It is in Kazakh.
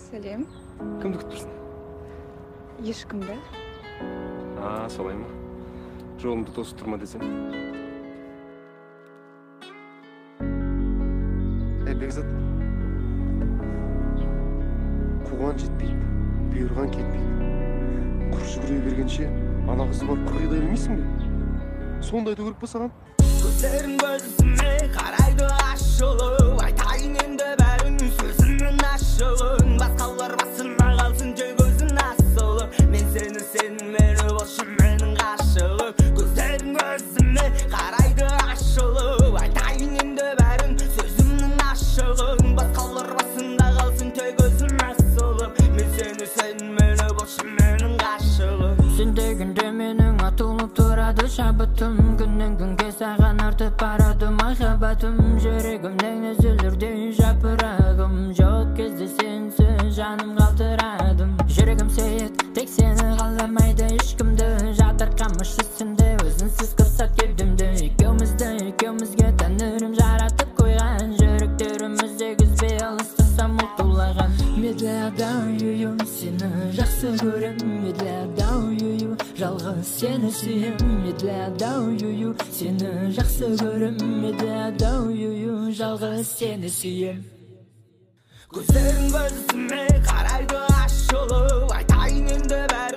Сәлем. Кімді күттірсің? Ешкімді. Солай ма? Жолымды тосып тұрма десем. Бекзат, қуған жетпейді, бұйырған кетпейді. Құр жүгіре бергенше, ана қызы бар құрғидай білмейсің бе? Сондайды көріп па саған? Көздерің көзіме қарайды ашылып, айтайын енді бәрін сөзіңнің ашылын. Басқалар басына қалсын тек көзің асылып, мен сені сенмені болшы менің ғашығым. Көздерің көзіме қарайды ашылып, айтайын енді бәрін сөзіңнің ашылын. Басқалар басында қалсын тек көзің асылып, мен сені сенмені болшы менің ғашығым. Сен дегенде менің атылып тұрады шабытым, күннен күнге саған артып барады махаббатым. Жүрегімнен үзілердей жапырағым, жоқ кезде сенсіз жаным қалтырадым. Жүрегім сүйет, тек сені қаламайды ешкімді, жатырқамыш үстінде өзінсіз қырсат кеудемді. Екеумізге тәңірім жаратып қойған, жүректерімізде күзбе алыстасам ұлтулаған. Медляда юю, сені жақсы көрем, медляда юю, жалғыз сені сүйем. Медляда юю, сені жақсы көрем, медляда юю, жалғыз сені сүйем. Көздерің көзіме қарайды ашылып, айтайын енді бәрін